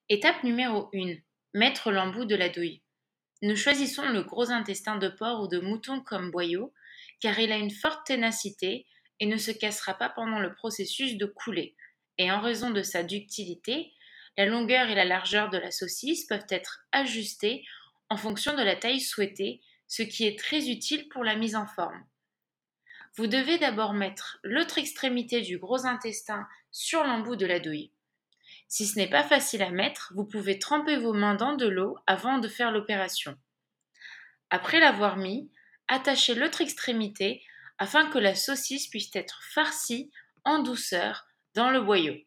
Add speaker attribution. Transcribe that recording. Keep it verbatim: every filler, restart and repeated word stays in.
Speaker 1: Étape numéro un. Mettre l'embout de la douille. Nous choisissons le gros intestin de porc ou de mouton comme boyau, car il a une forte ténacité et ne se cassera pas pendant le processus de coulée. Et en raison de sa ductilité, la longueur et la largeur de la saucisse peuvent être ajustées en fonction de la taille souhaitée, ce qui est très utile pour la mise en forme. Vous devez d'abord mettre l'autre extrémité du gros intestin sur l'embout de la douille. Si ce n'est pas facile à mettre, vous pouvez tremper vos mains dans de l'eau avant de faire l'opération. Après l'avoir mis, attachez l'autre extrémité afin que la saucisse puisse être farcie en douceur dans le boyau.